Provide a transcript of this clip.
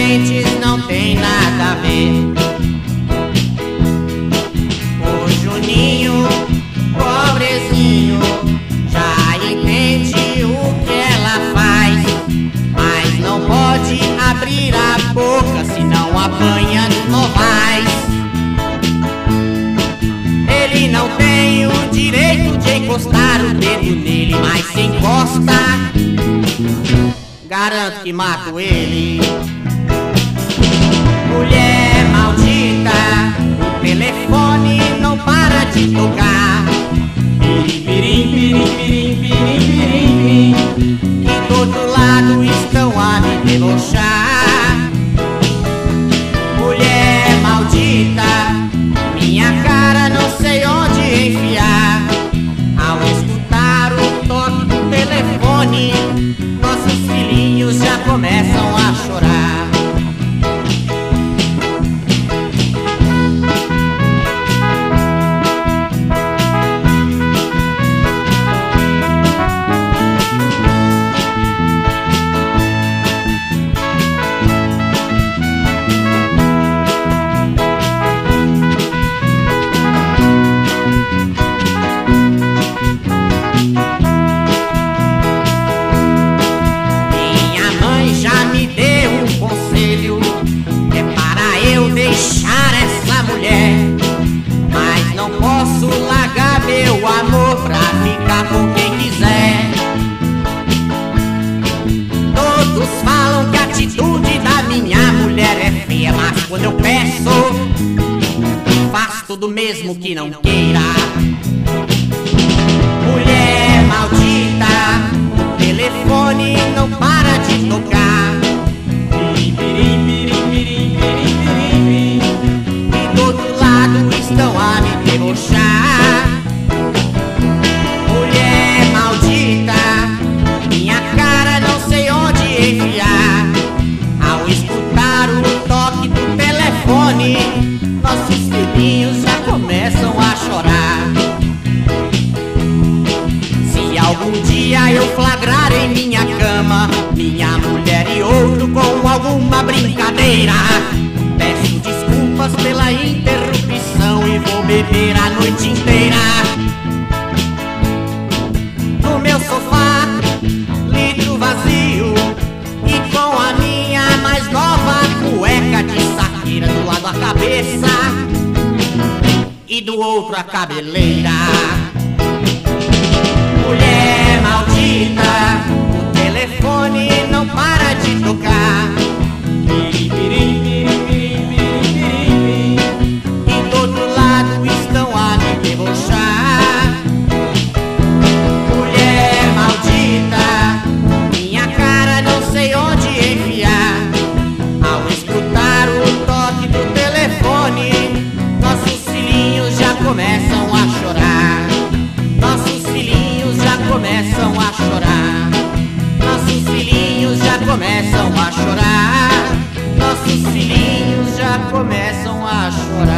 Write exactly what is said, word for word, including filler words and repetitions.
parentes não tem nada a ver. O Juninho, pobrezinho, já entende o que ela faz, mas não pode abrir a boca, senão apanha no Novais. Ele não tem o direito de encostar o dedo nele, mas se encosta, garanto que mato ele. Mulher maldita, o telefone não para de tocar. Pirim, pirim, pirim, pirim, pirim, pirim. E do outro lado estão a me debochar. Mulher maldita, minha cara não sei onde enfiar. Ao escutar o toque do telefone, nossos filhinhos já começam a chorar. Deixar essa mulher, mas não posso largar meu amor pra ficar com quem quiser. Todos falam que a atitude da minha mulher é feia, mas quando eu peço, faz tudo mesmo que não queira. Mulher maldita, o telefone não para de tocar. Pirim, pirim, pirim, pirim, pirim, pirim. E do outro lado estão a me debochar. Mulher maldita, minha cara não sei onde enfiar. Ao escutar o toque do telefone, nossos filhinhos já começam a chorar. Se algum dia eu flagrar em minha cama minha mulher e outro com alguma brincadeira, peço desculpas pela interrupção e vou beber a noite inteira. No meu sofá, litro vazio, e com a minha mais nova cueca de saqueira do lado a cabeça e do outro a cabeleira. Mulher maldita, o telefone não para de tocar. Pirim, pirim, pirim, pirim, pirim, pirim. E do outro lado estão a me debochar. Mulher maldita, minha cara não sei onde enfiar. Ao escutar o toque do telefone, nossos filhinhos já começam a chorar. Nossos filhinhos já começam a chorar. Nossos filhinhos já começam a chorar. Nossos filhinhos já começam a chorar.